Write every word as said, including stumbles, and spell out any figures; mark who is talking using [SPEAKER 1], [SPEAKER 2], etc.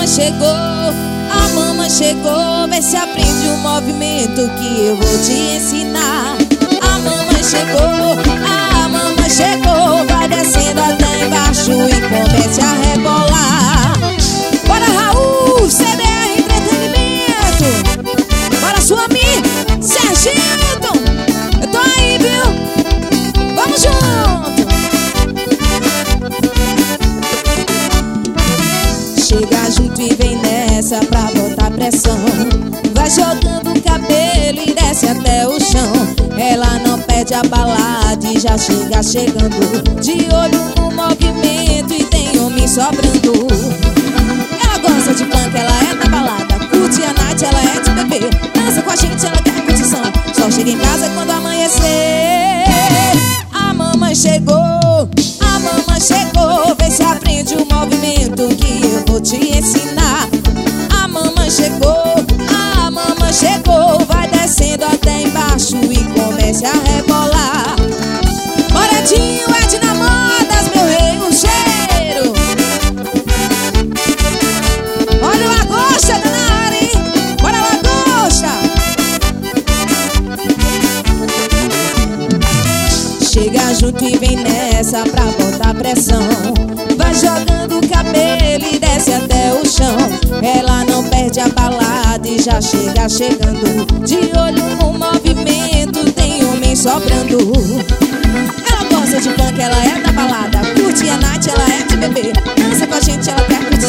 [SPEAKER 1] mamãe chegou, a mamãe chegou. Vê se aprende o movimento que eu vou te ensinar. A mamãe chegou, a mamãe chegou. Vai descendo até embaixo e comece a rebolar. Bora, Raul, C B R Entretenimento. Bora, Suami, Serginho, eu tô aí, viu? Vamos junto. Chega junto e vem nessa pra botar pressão. Vai jogando o cabelo e desce até o chão. Ela não perde a balada e já chega chegando. De olho no movimento e tem homem sobrando. Ela gosta de funk, ela é da balada. Curte a night, ela é de bebê. Dança com a gente, ela quer curtição. Só chega em casa quando amanhecer. A mamãe chegou, a mamãe chegou. Vê se aprende o movimento que eu vou te ensinar. A mamãe chegou, a mamãe chegou. Vai descendo até embaixo e comece a rebolar. Moradinho, Edna Modas, meu rei, o cheiro. Olha o Lagosta, dona área, hein? Bora, Lagosta. Chega junto e vem nessa pra botar pressão. Vai jogando o cabelo e desce até o chão. Ela não perde a balada e já chega chegando. De olho no movimento, tem homem sobrando. Ela gosta de funk, ela é da balada. Curte a night, ela é de bebê. Dança com a gente, ela quer curtir.